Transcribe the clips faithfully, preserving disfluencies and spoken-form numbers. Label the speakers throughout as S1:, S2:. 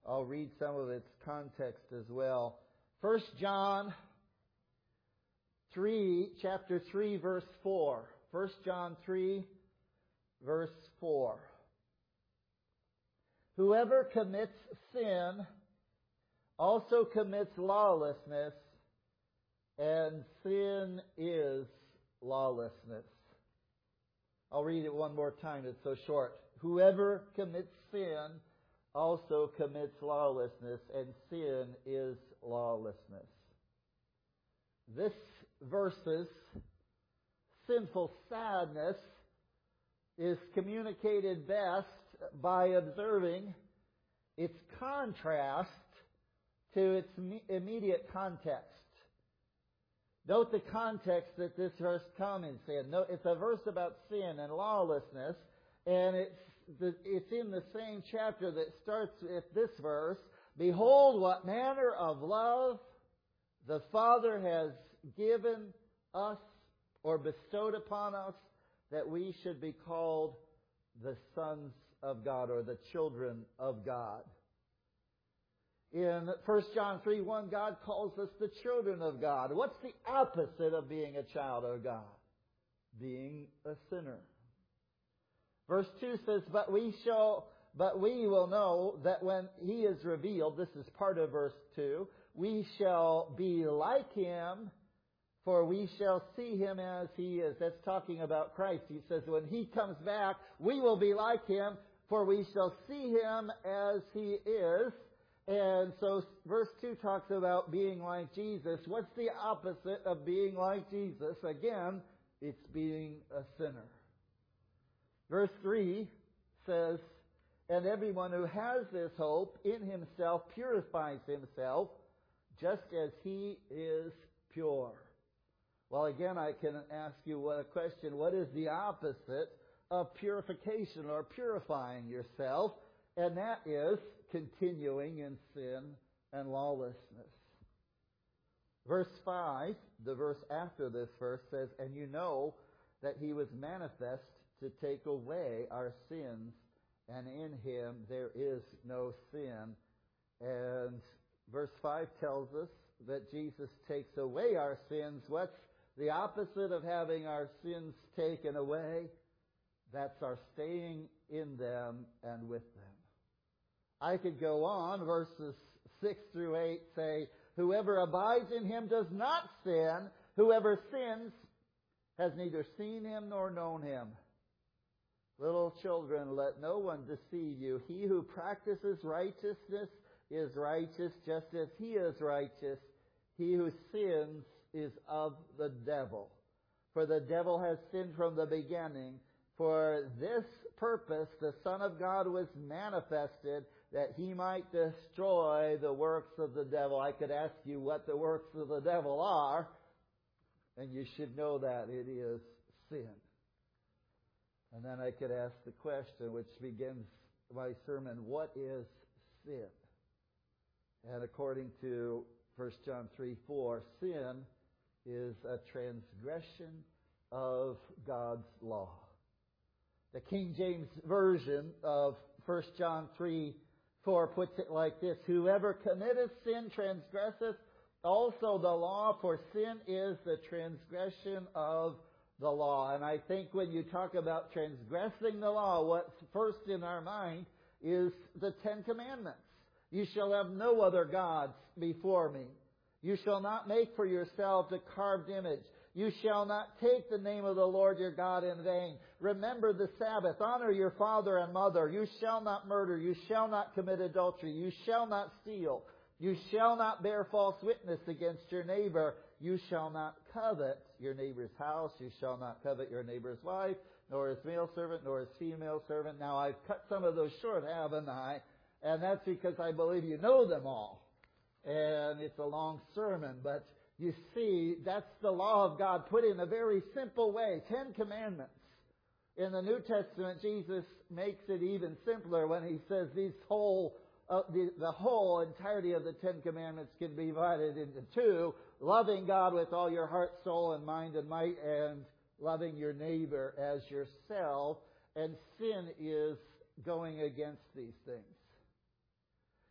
S1: I'll read some of its context as well. First John three, chapter three, verse four. First John three, verse four. Whoever commits sin also commits lawlessness, and sin is lawlessness. I'll read it one more time, it's so short. Whoever commits sin also commits lawlessness, and sin is lawlessness. This verse's sinful sadness is communicated best by observing its contrast to its immediate context. Note the context that this verse comments in. Note, it's a verse about sin and lawlessness, and it's the, it's in the same chapter that starts with this verse. Behold, what manner of love the Father has given us or bestowed upon us, that we should be called the sons of God, or the children of God. In First John three one, God calls us the children of God. What's the opposite of being a child of God? Being a sinner. Verse two says, But we shall, but we will know that when He is revealed, this is part of verse two, we shall be like Him, for we shall see Him as He is. That's talking about Christ. He says when He comes back, we will be like Him, for we shall see Him as He is. And so verse two talks about being like Jesus. What's the opposite of being like Jesus? Again, it's being a sinner. Verse three says, And everyone who has this hope in himself purifies himself, just as he is pure. Well, again, I can ask you what a question. What is the opposite of purification or purifying yourself? And that is continuing in sin and lawlessness. Verse five, the verse after this verse says, And you know that He was manifest to take away our sins, and in Him there is no sin. And verse five tells us that Jesus takes away our sins. What's the opposite of having our sins taken away? That's our staying in them and with them. I could go on, verses six through eight say, Whoever abides in Him does not sin. Whoever sins has neither seen Him nor known Him. Little children, let no one deceive you. He who practices righteousness is righteous, just as He is righteous. He who sins is of the devil. For the devil has sinned from the beginning. For this purpose the Son of God was manifested, that He might destroy the works of the devil. I could ask you what the works of the devil are, and you should know that it is sin. And then I could ask the question, which begins my sermon, what is sin? And according to First John three four, sin is a transgression of God's law. The King James Version of First John three four puts it like this, Whoever committeth sin transgresseth also the law, for sin is the transgression of the law. And I think when you talk about transgressing the law, what's first in our mind is the Ten Commandments. You shall have no other gods before me. You shall not make for yourself a carved image. You shall not take the name of the Lord your God in vain. Remember the Sabbath. Honor your father and mother. You shall not murder. You shall not commit adultery. You shall not steal. You shall not bear false witness against your neighbor. You shall not covet your neighbor's house. You shall not covet your neighbor's wife, nor his male servant, nor his female servant. Now, I've cut some of those short, haven't I? And that's because I believe you know them all. And it's a long sermon, but you see, that's the law of God put in a very simple way. Ten Commandments. In the New Testament, Jesus makes it even simpler when He says these whole, uh, the, the whole entirety of the Ten Commandments can be divided into two. Loving God with all your heart, soul, and mind and might, and loving your neighbor as yourself. And sin is going against these things.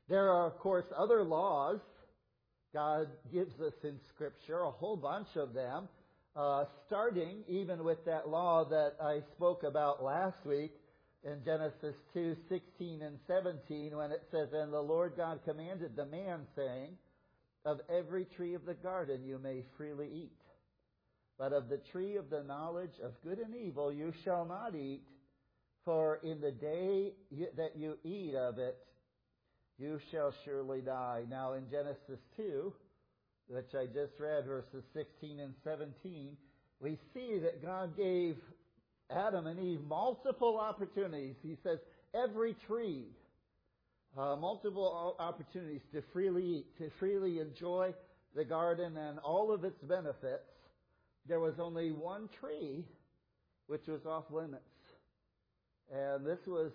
S1: There are, of course, other laws God gives us in Scripture, a whole bunch of them, uh, starting even with that law that I spoke about last week in Genesis two, sixteen and seventeen, when it says, "And the Lord God commanded the man, saying, Of every tree of the garden you may freely eat, but of the tree of the knowledge of good and evil you shall not eat, for in the day that you eat of it, you shall surely die." Now in Genesis two, which I just read, verses sixteen and seventeen, we see that God gave Adam and Eve multiple opportunities. He says, every tree, uh, multiple opportunities to freely eat, to freely enjoy the garden and all of its benefits. There was only one tree which was off limits. And this was,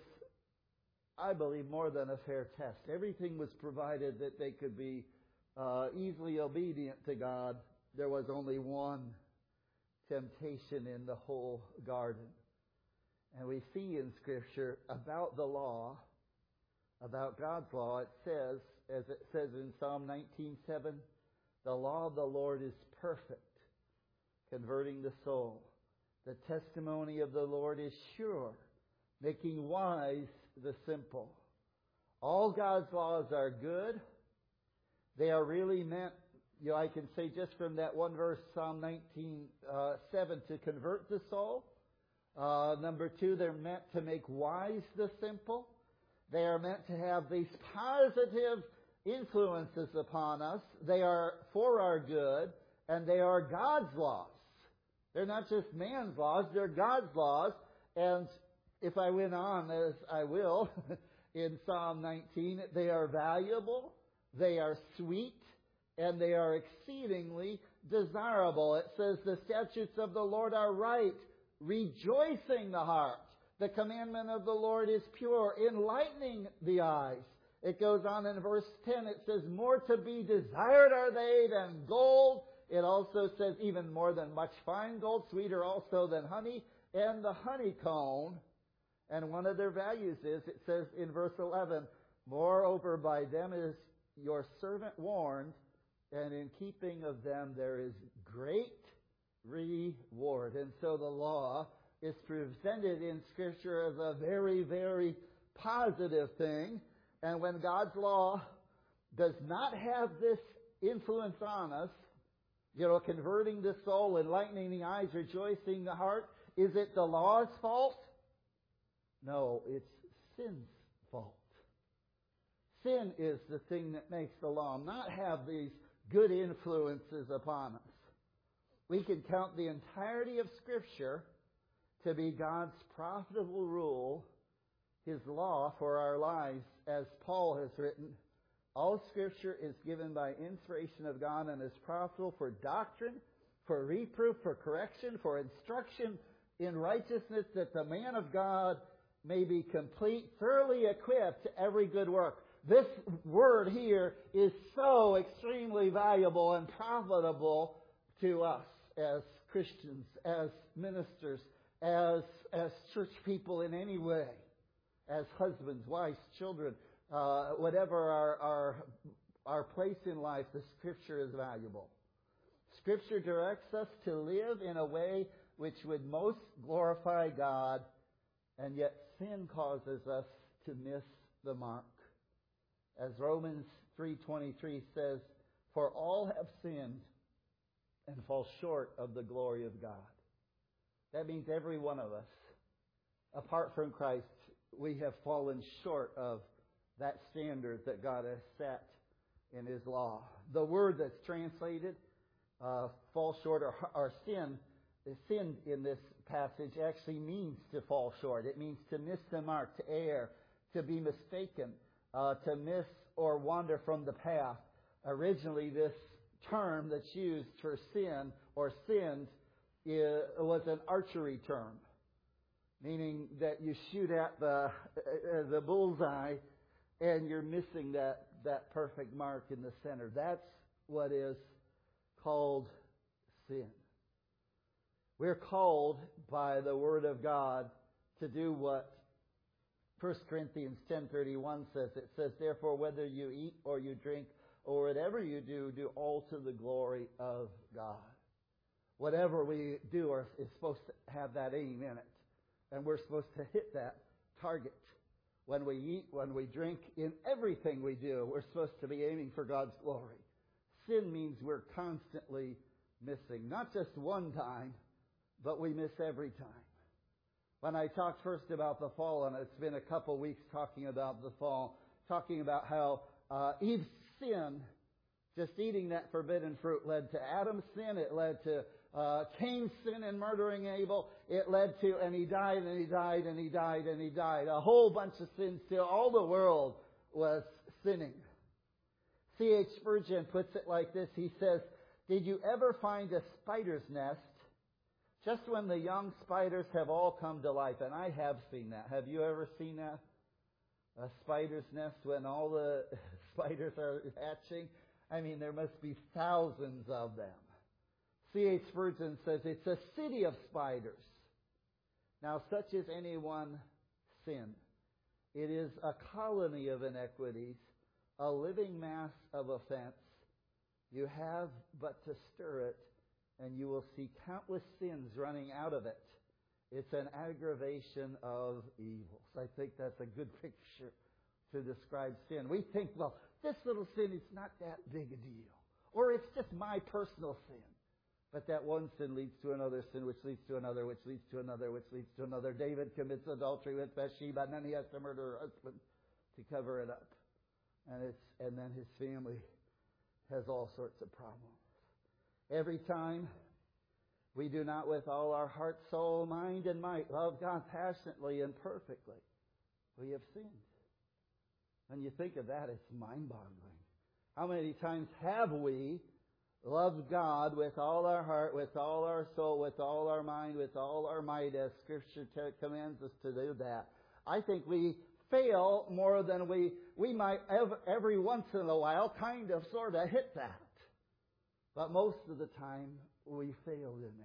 S1: I believe, more than a fair test. Everything was provided that they could be uh, easily obedient to God. There was only one temptation in the whole garden. And we see in Scripture about the law, about God's law, it says, as it says in Psalm nineteen seven, "The law of the Lord is perfect, converting the soul. The testimony of the Lord is sure, making wise the simple." All God's laws are good. They are really meant, you know, I can say just from that one verse, Psalm nineteen seven, to convert the soul. Uh, number two, they're meant to make wise the simple. They are meant to have these positive influences upon us. They are for our good, and they are God's laws. They're not just man's laws, they're God's laws. And if I went on, as I will, in Psalm nineteen, they are valuable, they are sweet, and they are exceedingly desirable. It says, "The statutes of the Lord are right, rejoicing the heart. The commandment of the Lord is pure, enlightening the eyes." It goes on in verse ten, it says, "More to be desired are they than gold." It also says, "Even more than much fine gold, sweeter also than honey and the honeycomb." And one of their values is, it says in verse eleven, "Moreover by them is your servant warned, and in keeping of them there is great reward." And so the law is presented in Scripture as a very, very positive thing. And when God's law does not have this influence on us, you know, converting the soul, enlightening the eyes, rejoicing the heart, is it the law's fault? No, it's sin's fault. Sin is the thing that makes the law not have these good influences upon us. We can count the entirety of Scripture to be God's profitable rule, His law for our lives, as Paul has written. "All Scripture is given by inspiration of God and is profitable for doctrine, for reproof, for correction, for instruction in righteousness, that the man of God may be complete, thoroughly equipped to every good work." This word here is so extremely valuable and profitable to us as Christians, as ministers, as as church people in any way, as husbands, wives, children, uh, whatever our, our our place in life, the Scripture is valuable. Scripture directs us to live in a way which would most glorify God, and yet sin causes us to miss the mark. As Romans three twenty-three says, "For all have sinned and fall short of the glory of God." That means every one of us, apart from Christ, we have fallen short of that standard that God has set in His law. The word that's translated, uh, fall short or, or sin, sin in this passage actually means to fall short. It means to miss the mark, to err, to be mistaken, uh, to miss or wander from the path. Originally, this term that's used for sin or sinned is, was an archery term, meaning that you shoot at the uh, the bullseye and you're missing that, that perfect mark in the center. That's what is called sin. We're called by the Word of God to do what First Corinthians ten thirty-one says, it says, therefore, whether you eat or you drink or whatever you do, do all to the glory of God. Whatever we do are, is supposed to have that aim in it. And we're supposed to hit that target. When we eat, when we drink, in everything we do, we're supposed to be aiming for God's glory. Sin means we're constantly missing. Not just one time, but we miss every time. When I talked first about the fall, and it's been a couple weeks talking about the fall, talking about how uh, Eve's sin, just eating that forbidden fruit, led to Adam's sin. It led to uh, Cain's sin in murdering Abel. It led to, and he died, and he died, and he died, and he died. A whole bunch of sins till all the world was sinning. C H Spurgeon puts it like this. He says, did you ever find a spider's nest just when the young spiders have all come to life? And I have seen that. Have you ever seen that? A spider's nest when all the spiders are hatching? I mean, there must be thousands of them. C H Spurgeon says it's a city of spiders. Now, such is any one sin. It is a colony of iniquities, a living mass of offense. You have but to stir it, and you will see countless sins running out of it. It's an aggravation of evils. I think that's a good picture to describe sin. We think, well, this little sin is not that big a deal. Or it's just my personal sin. But that one sin leads to another sin, which leads to another, which leads to another, which leads to another. David commits adultery with Bathsheba, and then he has to murder her husband to cover it up. And it's and then his family has all sorts of problems. Every time we do not with all our heart, soul, mind, and might love God passionately and perfectly, we have sinned. When you think of that, it's mind-boggling. How many times have we loved God with all our heart, with all our soul, with all our mind, with all our might, as Scripture t- commands us to do that? I think we fail more than we, we might ever, every once in a while kind of sort of hit that. But most of the time, we failed in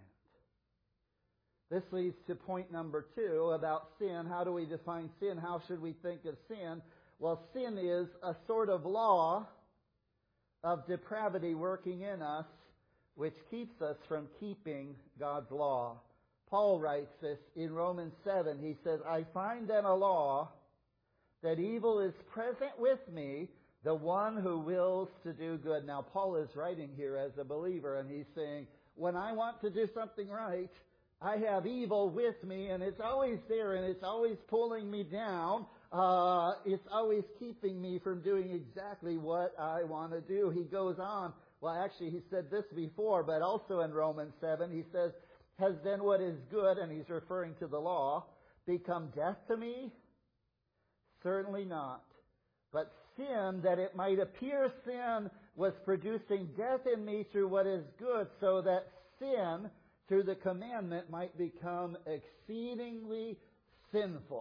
S1: that. This leads to point number two about sin. How do we define sin? How should we think of sin? Well, sin is a sort of law of depravity working in us, which keeps us from keeping God's law. Paul writes this in Romans seven. He says, I find then a law that evil is present with me, the one who wills to do good. Now, Paul is writing here as a believer, and he's saying, when I want to do something right, I have evil with me, and it's always there, and it's always pulling me down. Uh, it's always keeping me from doing exactly what I want to do. He goes on. Well, actually, he said this before, but also in Romans seven, he says, has then what is good, and he's referring to the law, become death to me? Certainly not. But sin, that it might appear sin, was producing death in me through what is good, so that sin, through the commandment, might become exceedingly sinful.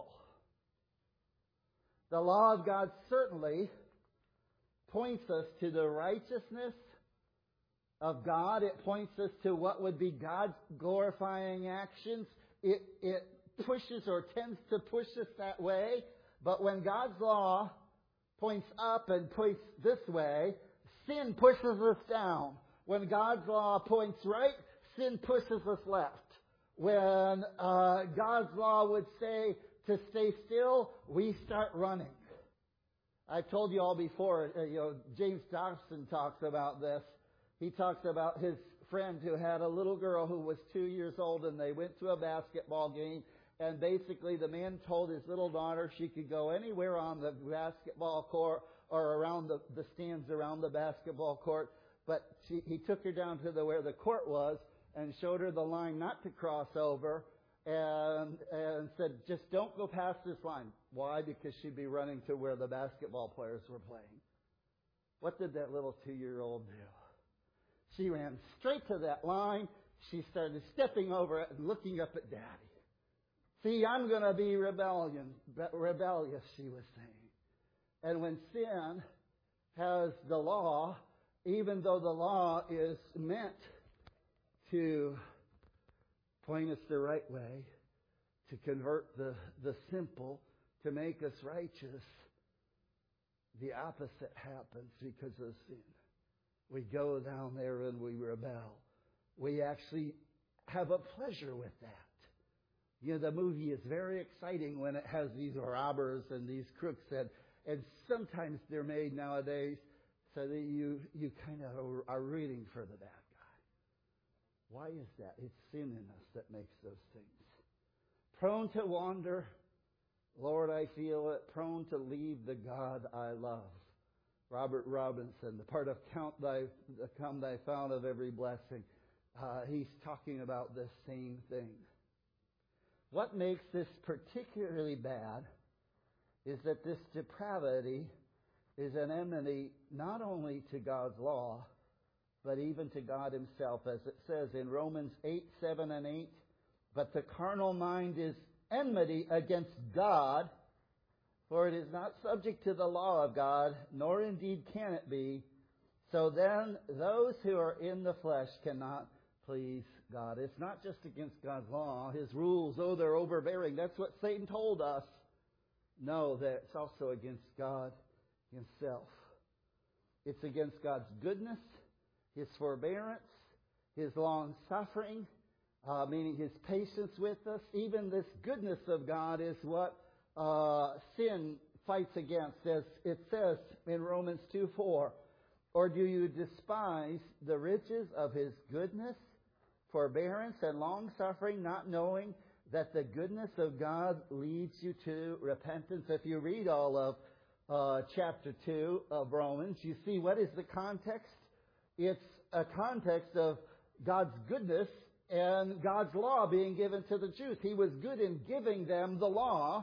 S1: The law of God certainly points us to the righteousness of God. It points us to what would be God's glorifying actions. It, it pushes or tends to push us that way. But when God's law points up and points this way, sin pushes us down. When God's law points right, sin pushes us left. When uh, God's law would say to stay still, we start running. I've told you all before, uh, you know, James Dobson talks about this. He talks about his friend who had a little girl who was two years old, and they went to a basketball game, and basically the man told his little daughter she could go anywhere on the basketball court or around the, the stands around the basketball court, but she, he took her down to the where the court was and showed her the line not to cross over, and and said, just don't go past this line. Why? Because she'd be running to where the basketball players were playing. What did that little two-year-old do? She ran straight to that line. She started stepping over it and looking up at Daddy. See, I'm going to be rebellion, rebellious, she was saying. And when sin has the law, even though the law is meant to point us the right way, to convert the, the simple to make us righteous, the opposite happens because of sin. We go down there and we rebel. We actually have a pleasure with that. You know, the movie is very exciting when it has these robbers and these crooks, and, and sometimes they're made nowadays so that you, you kind of are rooting for the bad guy. Why is that? It's sin in us that makes those things. Prone to wander. Lord, I feel it. Prone to leave the God I love. Robert Robinson, the part of count thy, come thy fount of every blessing. Uh, he's talking about this same thing. What makes this particularly bad is that this depravity is an enmity not only to God's law, but even to God Himself, as it says in Romans eight, seven, and eight. But the carnal mind is enmity against God, for it is not subject to the law of God, nor indeed can it be. So then, those who are in the flesh cannot please God. It's not just against God's law, His rules, oh, they're overbearing. That's what Satan told us. No, that it's also against God Himself. It's against God's goodness, His forbearance, His long suffering, uh, meaning His patience with us. Even this goodness of God is what uh, sin fights against, as it says in Romans two four. Or do you despise the riches of His goodness, forbearance, and long-suffering, not knowing that the goodness of God leads you to repentance? If you read all of uh, chapter two of Romans, you see what is the context? It's a context of God's goodness and God's law being given to the Jews. He was good in giving them the law,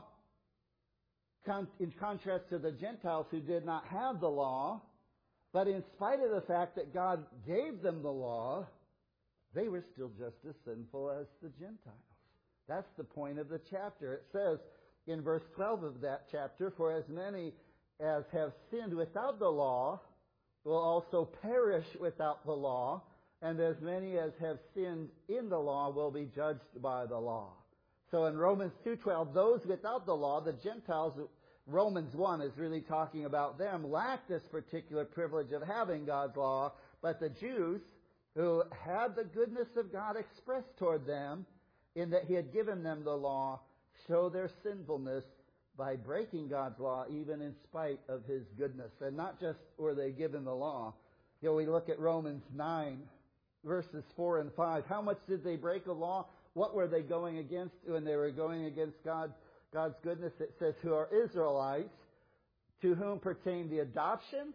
S1: in contrast to the Gentiles who did not have the law. But in spite of the fact that God gave them the law, they were still just as sinful as the Gentiles. That's the point of the chapter. It says in verse twelve of that chapter, for as many as have sinned without the law will also perish without the law, and as many as have sinned in the law will be judged by the law. So in Romans two twelve, those without the law, the Gentiles, Romans one is really talking about them, lack this particular privilege of having God's law, but the Jews, who had the goodness of God expressed toward them in that He had given them the law, show their sinfulness by breaking God's law even in spite of His goodness. And not just were they given the law. You know, we look at Romans nine, verses four and five. How much did they break the law? What were they going against when they were going against God? God's goodness? It says, who are Israelites, to whom pertained the adoption.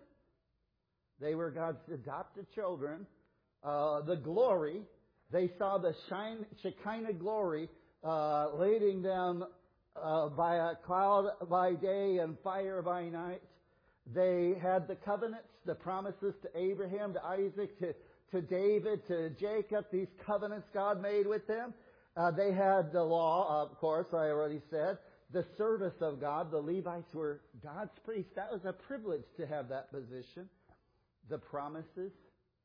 S1: They were God's adopted children. Uh, the glory, they saw the shine, Shekinah glory uh, leading them uh, by a cloud by day and fire by night. They had the covenants, the promises to Abraham, to Isaac, to, to David, to Jacob, these covenants God made with them. Uh, they had the law, of course, I already said. The service of God, the Levites were God's priests. That was a privilege to have that position. The promises.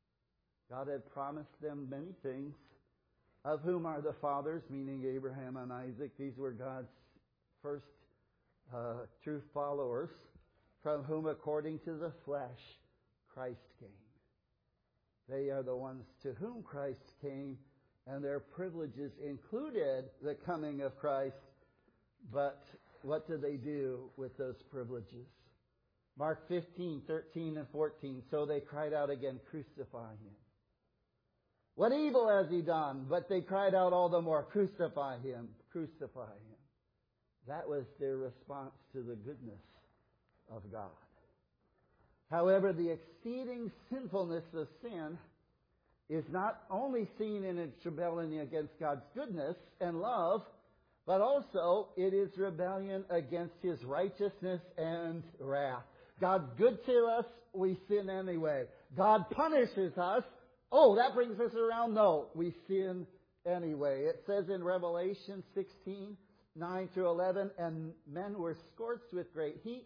S1: God had promised them many things, of whom are the fathers, meaning Abraham and Isaac. These were God's first uh, true followers, from whom, according to the flesh, Christ came. They are the ones to whom Christ came, and their privileges included the coming of Christ. But what do they do with those privileges? Mark fifteen, thirteen, and fourteen. So they cried out again, crucify Him. What evil has He done? But they cried out all the more, crucify Him, crucify Him. That was their response to the goodness of God. However, the exceeding sinfulness of sin is not only seen in its rebellion against God's goodness and love, but also it is rebellion against His righteousness and wrath. God's good to us, we sin anyway. God punishes us. Oh, that brings us around. No, we sin anyway. It says in Revelation sixteen, nine through eleven, and men were scorched with great heat,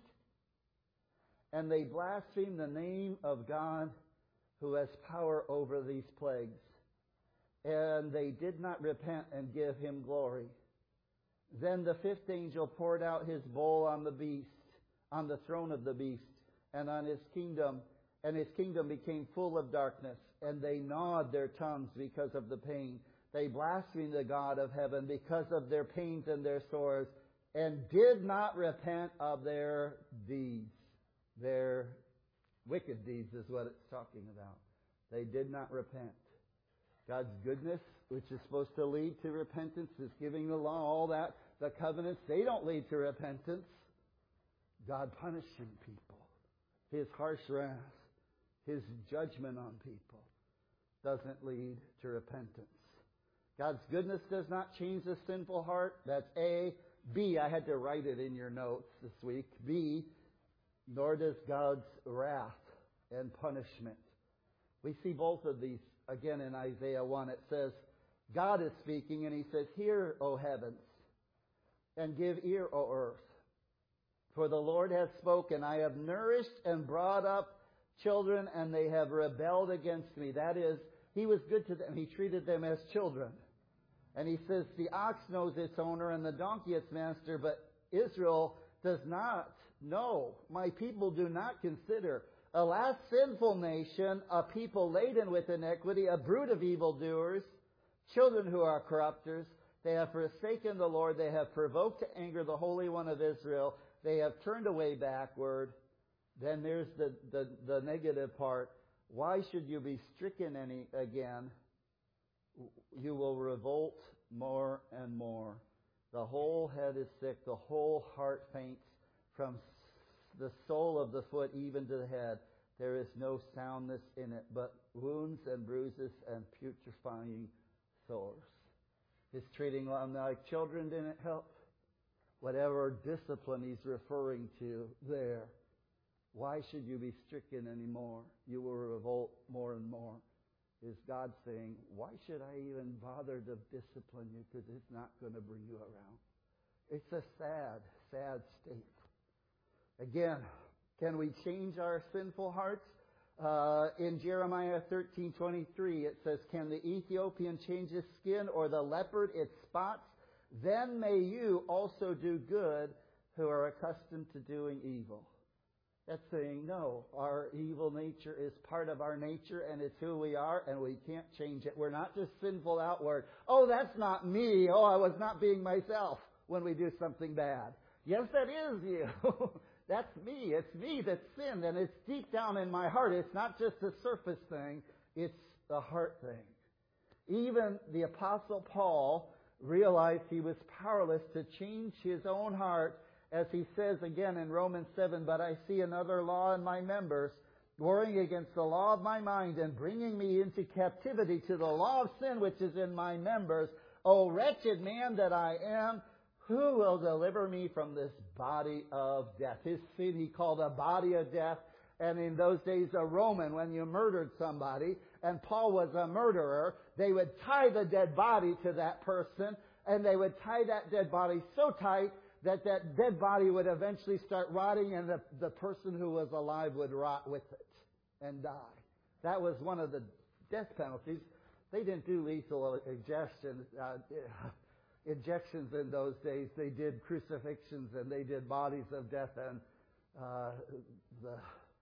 S1: and they blasphemed the name of God who has power over these plagues. And they did not repent and give Him glory. Then the fifth angel poured out his bowl on the beast, on the throne of the beast, and on his kingdom, and his kingdom became full of darkness, and they gnawed their tongues because of the pain. They blasphemed the God of heaven because of their pains and their sores, and did not repent of their deeds. Their wicked deeds is what it's talking about. They did not repent. God's goodness, which is supposed to lead to repentance, is giving the law, all that. The covenants, they don't lead to repentance. God punishing people. His harsh wrath, His judgment on people doesn't lead to repentance. God's goodness does not change the sinful heart. That's A. B, I had to write it in your notes this week. B, nor does God's wrath and punishment. We see both of these again in Isaiah one. It says, God is speaking and He says, "Hear, O heavens, and give ear, O earth. For the Lord has spoken. I have nourished and brought up children, and they have rebelled against me." That is, He was good to them. He treated them as children. And He says, the ox knows its owner and the donkey its master, but Israel does not know. My people do not consider. A last sinful nation, a people laden with iniquity, a brood of evildoers, children who are corrupters. They have forsaken the Lord. They have provoked to anger the Holy One of Israel. They have turned away backward. Then there's the, the, the negative part. Why should you be stricken any again? You will revolt more and more. The whole head is sick. The whole heart faints. From the sole of the foot even to the head, there is no soundness in it, but wounds and bruises and putrefying sores. His treating them like children didn't help. Whatever discipline He's referring to there. Why should you be stricken anymore? You will revolt more and more. Is God saying, why should I even bother to discipline you? Because it's not going to bring you around. It's a sad, sad state. Again, can we change our sinful hearts? Uh, in Jeremiah thirteen twenty-three, it says, "Can the Ethiopian change his skin, or the leopard its spots? Then may you also do good who are accustomed to doing evil." That's saying, no, our evil nature is part of our nature, and it's who we are, and we can't change it. We're not just sinful outward. Oh, that's not me. Oh, I was not being myself when we do something bad. Yes, that is you. That's me. It's me that's sinned, and it's deep down in my heart. It's not just a surface thing. It's a heart thing. Even the Apostle Paul realized he was powerless to change his own heart, as he says again in Romans seven, "But I see another law in my members, warring against the law of my mind and bringing me into captivity to the law of sin which is in my members. O wretched man that I am, who will deliver me from this body of death?" His sin he called a body of death. And in those days, a Roman, when you murdered somebody, and Paul was a murderer, they would tie the dead body to that person, and they would tie that dead body so tight that that dead body would eventually start rotting, and the, the person who was alive would rot with it and die. That was one of the death penalties. They didn't do lethal injection, uh, injections in those days. They did crucifixions, and they did bodies of death, and uh, the,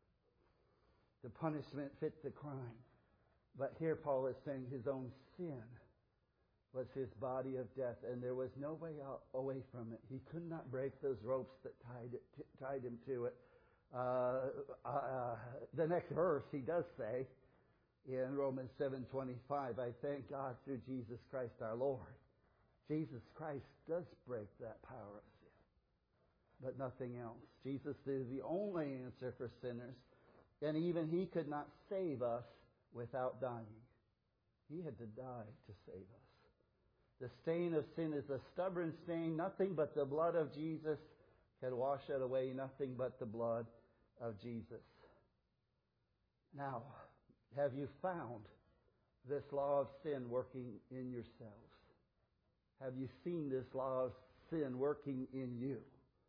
S1: the punishment fit the crime. But here Paul is saying his own sin was his body of death, and there was no way out, away from it. He could not break those ropes that tied it, t- tied him to it. Uh, uh, the next verse he does say in Romans seven twenty-five, "I thank God through Jesus Christ our Lord." Jesus Christ does break that power of sin, but nothing else. Jesus is the only answer for sinners, and even He could not save us without dying. He had to die to save us. The stain of sin is a stubborn stain. Nothing but the blood of Jesus can wash it away. Nothing but the blood of Jesus. Now, have you found this law of sin working in yourselves? Have you seen this law of sin working in you?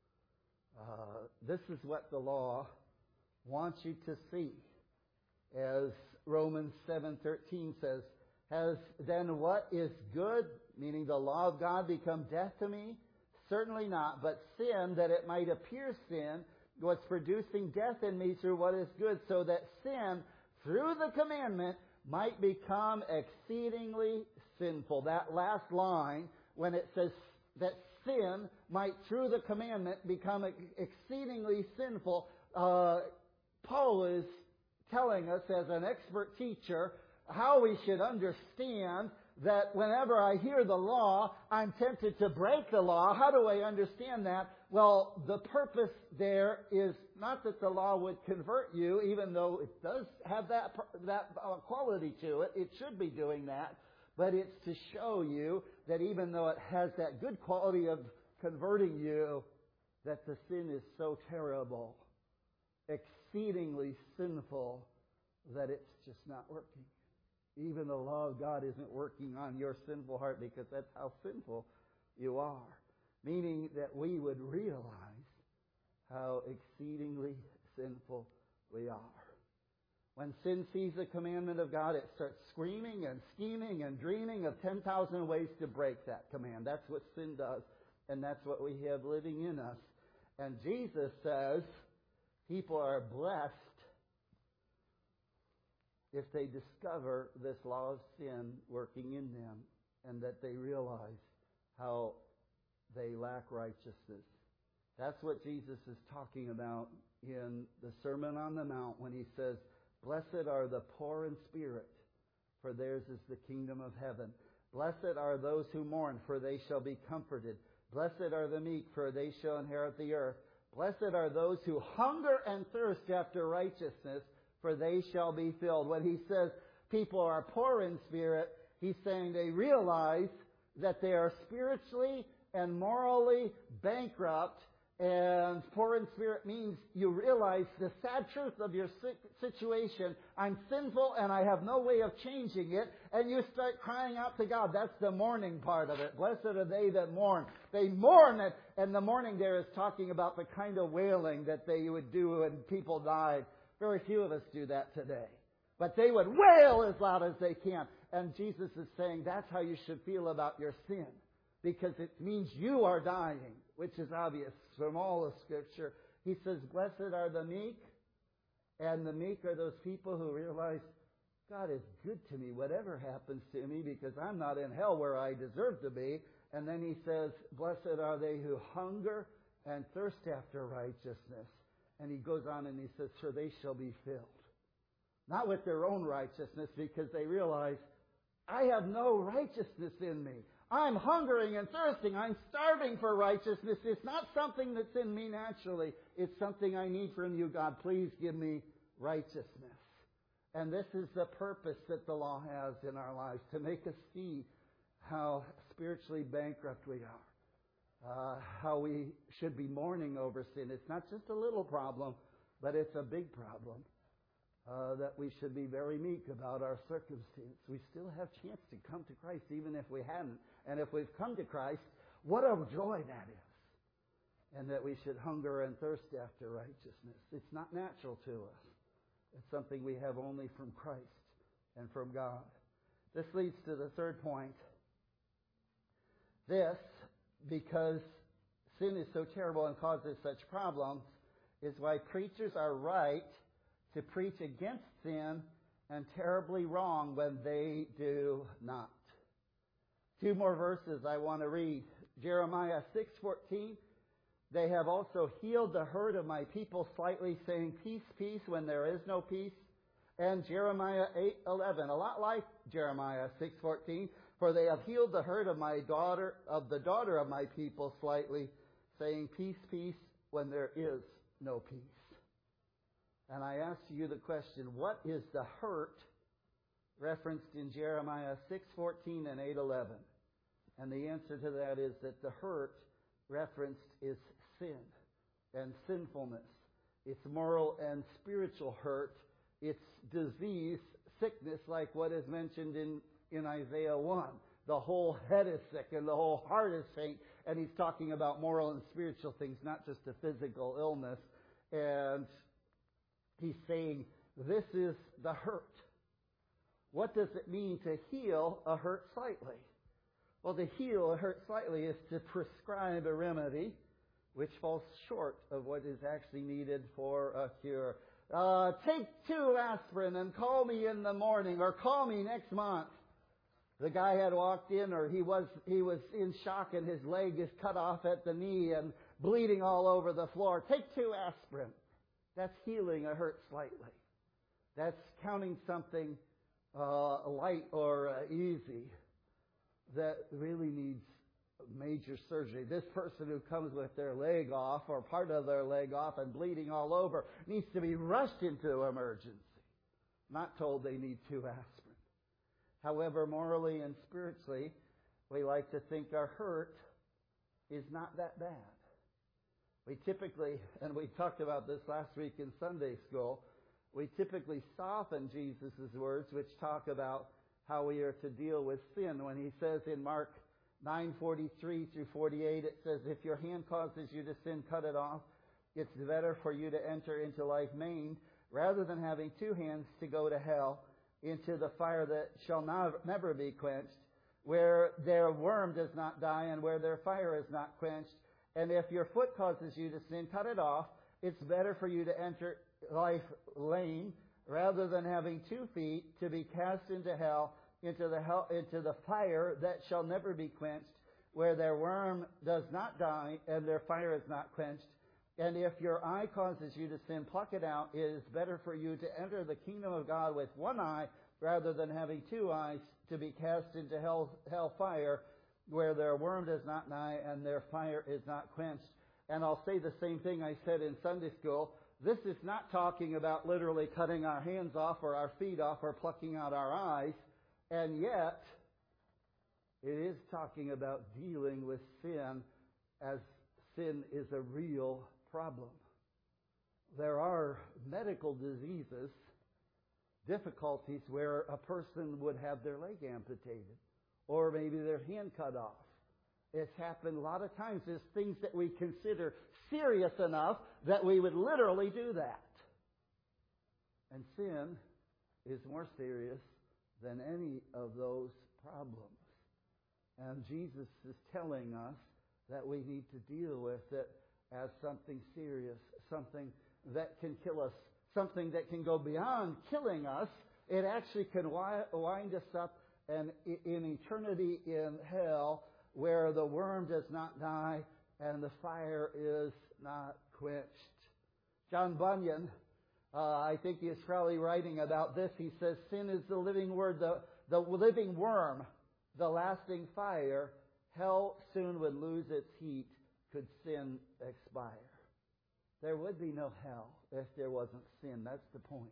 S1: Uh, this is what the law wants you to see. As Romans seven thirteen says, "Has then what is good," meaning the law of God, "become death to me? Certainly not. But sin, that it might appear sin, was producing death in me through what is good, so that sin, through the commandment, might become exceedingly sinful. That last line, when it says that sin might, through the commandment, become exceedingly sinful, uh, Paul is telling us as an expert teacher how we should understand that whenever I hear the law, I'm tempted to break the law. How do I understand that? Well, the purpose there is not that the law would convert you, even though it does have that that uh, quality to it. It should be doing that. But it's to show you that even though it has that good quality of converting you, that the sin is so terrible, exceedingly sinful, that it's just not working. Even the law of God isn't working on your sinful heart, because that's how sinful you are. Meaning that we would realize how exceedingly sinful we are. When sin sees the commandment of God, it starts screaming and scheming and dreaming of ten thousand ways to break that command. That's what sin does, and that's what we have living in us. And Jesus says people are blessed if they discover this law of sin working in them, and that they realize how they lack righteousness. That's what Jesus is talking about in the Sermon on the Mount when he says, "Blessed are the poor in spirit, for theirs is the kingdom of heaven. Blessed are those who mourn, for they shall be comforted. Blessed are the meek, for they shall inherit the earth. Blessed are those who hunger and thirst after righteousness, for they shall be filled." When he says people are poor in spirit, he's saying they realize that they are spiritually and morally bankrupt. And poor in spirit means you realize the sad truth of your situation. I'm sinful and I have no way of changing it. And you start crying out to God. That's the mourning part of it. Blessed are they that mourn. They mourn it. And the mourning there is talking about the kind of wailing that they would do when people died. Very few of us do that today. But they would wail as loud as they can. And Jesus is saying that's how you should feel about your sin. Because it means you are dying, which is obvious from all of Scripture. He says, blessed are the meek. And the meek are those people who realize, God is good to me, whatever happens to me, because I'm not in hell where I deserve to be. And then he says, blessed are they who hunger and thirst after righteousness. And he goes on and he says, for they shall be filled. Not with their own righteousness, because they realize, I have no righteousness in me. I'm hungering and thirsting. I'm starving for righteousness. It's not something that's in me naturally. It's something I need from you, God. Please give me righteousness. And this is the purpose that the law has in our lives, to make us see how spiritually bankrupt we are. Uh, how we should be mourning over sin. It's not just a little problem, but it's a big problem. Uh, that we should be very meek about our circumstance. We still have a chance to come to Christ, even if we hadn't. And if we've come to Christ, what a joy that is. And that we should hunger and thirst after righteousness. It's not natural to us. It's something we have only from Christ and from God. This leads to the third point. This, because sin is so terrible and causes such problems, is why preachers are right to preach against sin and terribly wrong when they do not. Two more verses I want to read. Jeremiah six fourteen. They have also healed the hurt of my people slightly, saying peace, peace, when there is no peace. And Jeremiah eight eleven. A lot like Jeremiah six fourteen. For they have healed the hurt of my daughter, of the daughter of my people slightly, saying peace, peace, when there is no peace. And I ask you the question, what is the hurt referenced in Jeremiah six fourteen and eight eleven? And the answer to that is that the hurt referenced is sin and sinfulness. It's moral and spiritual hurt. It's disease, sickness, like what is mentioned in, in Isaiah one. The whole head is sick and the whole heart is faint. And he's talking about moral and spiritual things, not just a physical illness. And he's saying, this is the hurt. What does it mean to heal a hurt slightly? Well, to heal a hurt slightly is to prescribe a remedy which falls short of what is actually needed for a cure. Uh, take two aspirin and call me in the morning, or call me next month. The guy had walked in, or he was he was in shock, and his leg is cut off at the knee and bleeding all over the floor. Take two aspirin. That's healing a hurt slightly. That's counting something uh, light or uh, easy that really needs major surgery. This person who comes with their leg off or part of their leg off and bleeding all over needs to be rushed into emergency, not told they need two aspirin. However, morally and spiritually, we like to think our hurt is not that bad. We typically, and we talked about this last week in Sunday school, we typically soften Jesus' words, which talk about how we are to deal with sin. When he says in Mark nine forty-three through forty-eight, it says, if your hand causes you to sin, cut it off. It's better for you to enter into life maimed, rather than having two hands to go to hell, into the fire that shall not, never be quenched, where their worm does not die and where their fire is not quenched. And if your foot causes you to sin, cut it off. It's better for you to enter life lame, rather than having two feet to be cast into hell, into the hell, into the fire that shall never be quenched, where their worm does not die and their fire is not quenched. And if your eye causes you to sin, pluck it out. It is better for you to enter the kingdom of God with one eye, rather than having two eyes to be cast into hell, hell fire, where their worm does not die and their fire is not quenched. And I'll say the same thing I said in Sunday school. This is not talking about literally cutting our hands off or our feet off or plucking out our eyes. And yet, it is talking about dealing with sin, as sin is a real problem. There are medical diseases, difficulties where a person would have their leg amputated, or maybe their hand cut off. It's happened a lot of times. There's things that we consider serious enough that we would literally do that. And sin is more serious than any of those problems. And Jesus is telling us that we need to deal with it as something serious, something that can kill us, something that can go beyond killing us. It actually can wind us up and in eternity in hell, where the worm does not die and the fire is not quenched. John Bunyan, uh, I think he is probably writing about this. He says, sin is the living word, the, the living worm, the lasting fire. Hell soon would lose its heat, could sin expire. There would be no hell if there wasn't sin. That's the point.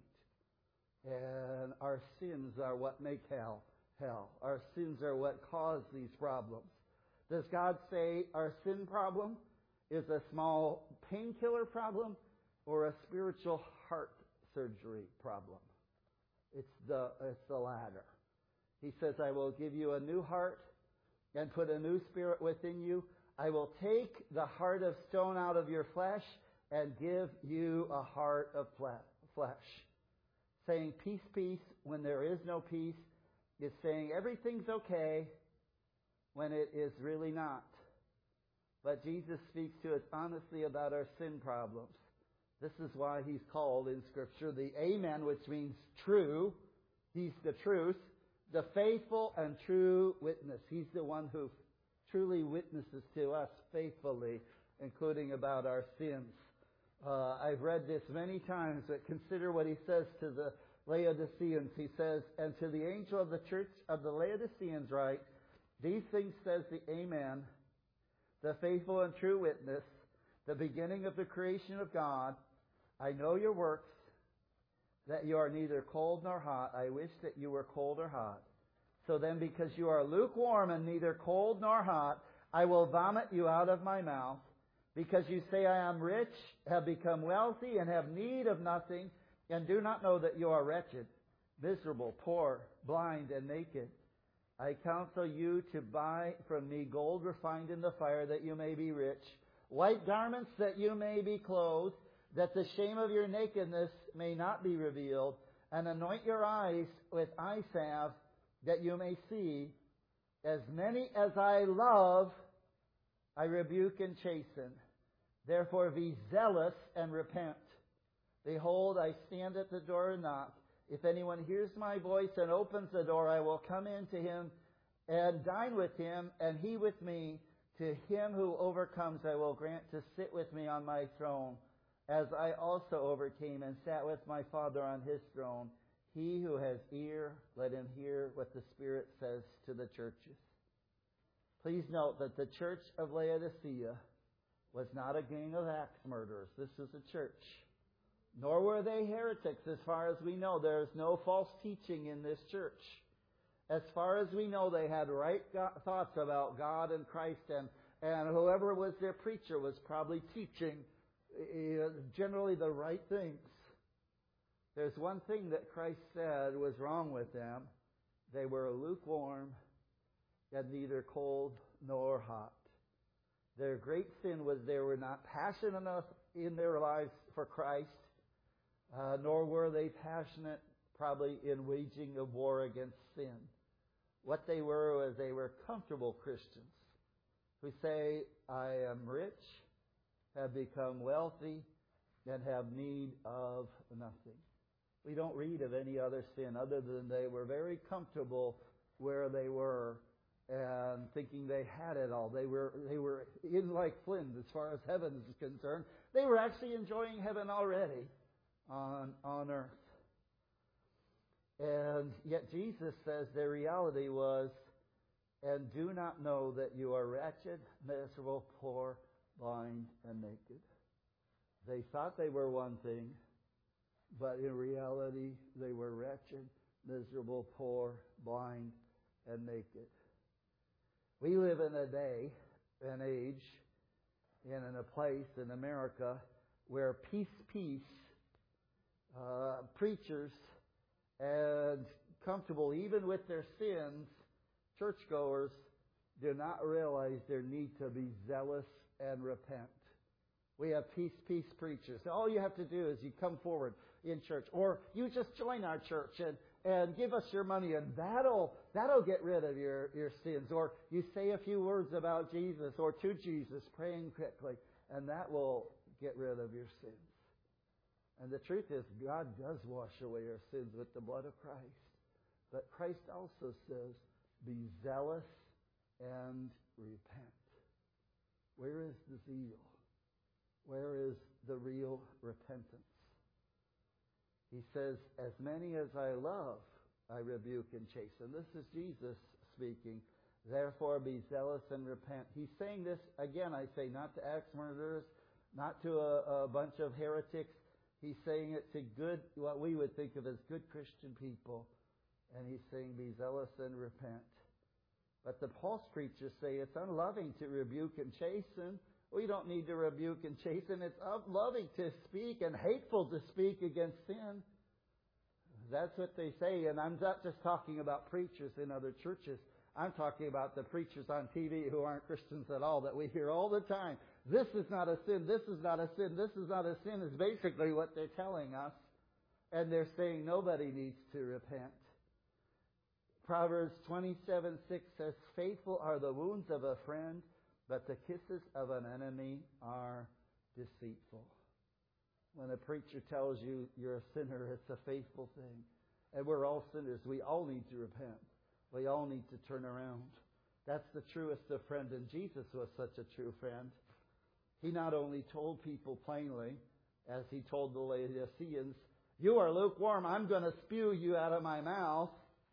S1: And our sins are what make hell hell. Our sins are what cause these problems. Does God say our sin problem is a small painkiller problem or a spiritual heart surgery problem? It's the, it's the latter. He says, I will give you a new heart and put a new spirit within you. I will take the heart of stone out of your flesh and give you a heart of flesh. Saying peace, peace, when there is no peace, is saying everything's okay when it is really not. But Jesus speaks to us honestly about our sin problems. This is why he's called in Scripture the Amen, which means true. He's the truth, the faithful and true witness. He's the one who truly witnesses to us faithfully, including about our sins. Uh, I've read this many times, but consider what he says to the Laodiceans. He says, and to the angel of the church of the Laodiceans write, these things says the Amen, the faithful and true witness, the beginning of the creation of God. I know your works, that you are neither cold nor hot. I wish that you were cold or hot. So then, because you are lukewarm and neither cold nor hot, I will vomit you out of my mouth. Because you say, I am rich, have become wealthy, and have need of nothing, and do not know that you are wretched, miserable, poor, blind, and naked. I counsel you to buy from me gold refined in the fire, that you may be rich, white garments that you may be clothed, that the shame of your nakedness may not be revealed, and anoint your eyes with eye salve, that you may see. As many as I love, I rebuke and chasten. Therefore be zealous and repent. Behold, I stand at the door and knock. If anyone hears my voice and opens the door, I will come in to him and dine with him, and he with me. To him who overcomes, I will grant to sit with me on my throne, as I also overcame and sat with my Father on his throne. He who has ear, let him hear what the Spirit says to the churches. Please note that the church of Laodicea was not a gang of axe murderers. This was a church. Nor were they heretics, as far as we know. There is no false teaching in this church. As far as we know, they had right thoughts about God and Christ, and, and whoever was their preacher was probably teaching uh, generally the right things. There's one thing that Christ said was wrong with them. They were lukewarm and neither cold nor hot. Their great sin was they were not passionate enough in their lives for Christ, uh, nor were they passionate probably in waging a war against sin. What they were was they were comfortable Christians who say, I am rich, have become wealthy, and have need of nothing. We don't read of any other sin other than they were very comfortable where they were and thinking they had it all. They were they were in like Flint as far as heaven is concerned. They were actually enjoying heaven already on on earth. And yet Jesus says their reality was, and do not know that you are wretched, miserable, poor, blind, and naked. They thought they were one thing, but in reality they were wretched, miserable, poor, blind, and naked. We live in a day, an age, and in a place in America where peace, peace, uh, preachers, and comfortable even with their sins, churchgoers do not realize their need to be zealous and repent. We have peace, peace preachers. All you have to do is you come forward in church, or you just join our church and, and give us your money, and that'll that'll get rid of your, your sins. Or you say a few words about Jesus or to Jesus, praying quickly, and that will get rid of your sins. And the truth is, God does wash away our sins with the blood of Christ. But Christ also says, be zealous and repent. Where is the zeal? Where is the real repentance? He says, as many as I love, I rebuke and chasten. This is Jesus speaking. Therefore be zealous and repent. He's saying this, again, I say, not to axe murderers, not to a, a bunch of heretics. He's saying it to good, what we would think of as good Christian people. And he's saying, be zealous and repent. But the false preachers say it's unloving to rebuke and chasten. We don't need to rebuke and chasten. It's unloving to speak and hateful to speak against sin. That's what they say. And I'm not just talking about preachers in other churches. I'm talking about the preachers on T V who aren't Christians at all, that we hear all the time. This is not a sin. This is not a sin. This is not a sin is basically what they're telling us. And they're saying nobody needs to repent. Proverbs twenty-seven six says, faithful are the wounds of a friend, but the kisses of an enemy are deceitful. When a preacher tells you you're a sinner, it's a faithful thing. And we're all sinners. We all need to repent. We all need to turn around. That's the truest of friend, and Jesus was such a true friend. He not only told people plainly, as he told the Laodiceans, you are lukewarm, I'm going to spew you out of my mouth.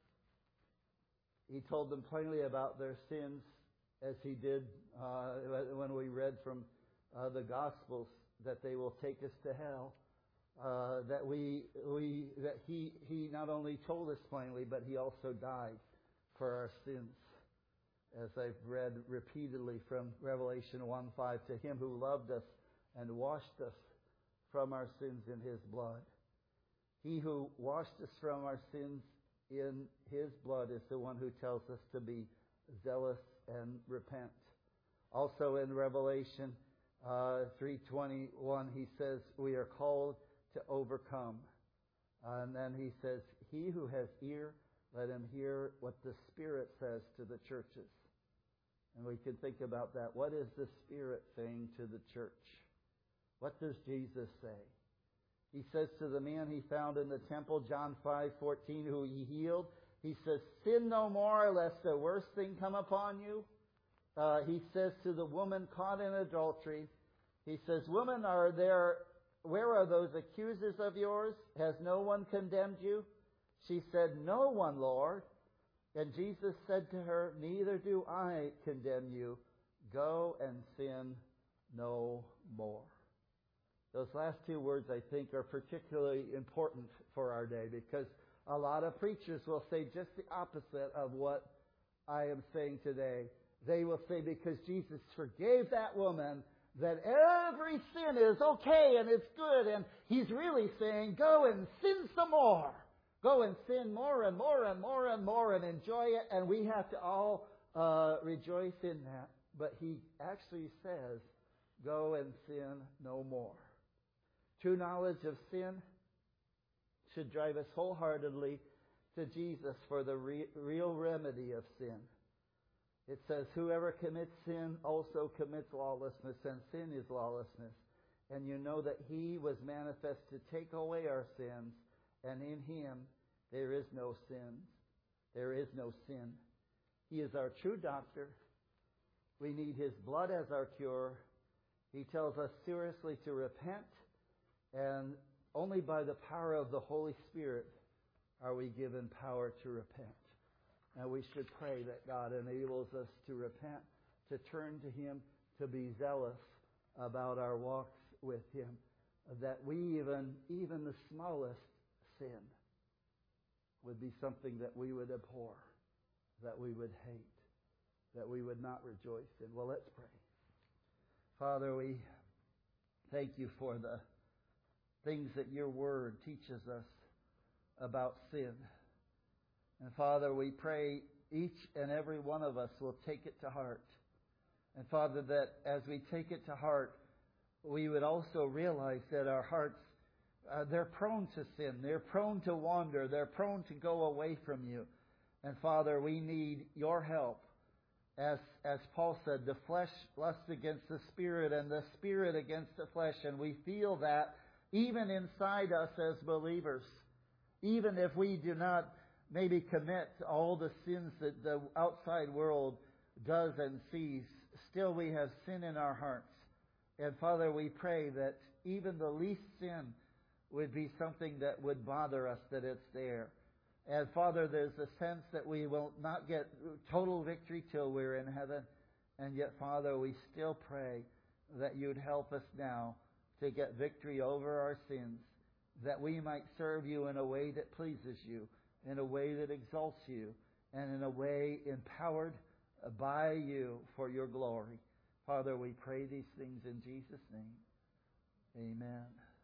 S1: He told them plainly about their sins, as he did uh, when we read from uh, the Gospels, that they will take us to hell. Uh, that we we that he he not only told us plainly, but he also died for our sins. As I've read repeatedly from Revelation one five, to him who loved us and washed us from our sins in his blood. He who washed us from our sins in his blood is the one who tells us to be zealous and repent. Also in Revelation uh, three twenty-one, he says we are called to overcome. Uh, and then he says, he who has ear, Let him hear what the Spirit says to the churches. And we can think about that. What is the Spirit saying to the church? What does Jesus say? He says to the man he found in the temple, John five fourteen, who he healed, he says, sin no more, lest the worst thing come upon you. Uh, he says to the woman caught in adultery, he says, woman, are there, where are those accusers of yours? Has no one condemned you? She said, no one, Lord. And Jesus said to her, neither do I condemn you. Go and sin no more. Those last two words, I think, are particularly important for our day, because a lot of preachers will say just the opposite of what I am saying today. They will say because Jesus forgave that woman, that every sin is okay and it's good. And He's really saying, go and sin some more. Go and sin more and more and more and more and enjoy it. And we have to all uh, rejoice in that. But He actually says, go and sin no more. True knowledge of sin should drive us wholeheartedly to Jesus for the re- real remedy of sin. It says, whoever commits sin also commits lawlessness, and sin is lawlessness. And you know that He was manifest to take away our sins, and in Him there is no sin. There is no sin. He is our true doctor. We need His blood as our cure. He tells us seriously to repent, and only by the power of the Holy Spirit are we given power to repent. And we should pray that God enables us to repent, to turn to Him, to be zealous about our walks with Him, that we even, even the smallest sin would be something that we would abhor, that we would hate, that we would not rejoice in. Well, let's pray. Father, we thank You for the things that Your Word teaches us about sin. And Father, we pray each and every one of us will take it to heart. And Father, that as we take it to heart, we would also realize that our hearts, uh, they're prone to sin. They're prone to wander. They're prone to go away from You. And Father, we need Your help. As, as Paul said, the flesh lusts against the Spirit and the Spirit against the flesh. And we feel that even inside us as believers. Even if we do not maybe commit all the sins that the outside world does and sees, still we have sin in our hearts. And Father, we pray that even the least sin would be something that would bother us, that it's there. And Father, there's a sense that we will not get total victory till we're in heaven. And yet, Father, we still pray that You'd help us now to get victory over our sins, that we might serve You in a way that pleases You, in a way that exalts You, and in a way empowered by You for Your glory. Father, we pray these things in Jesus' name. Amen.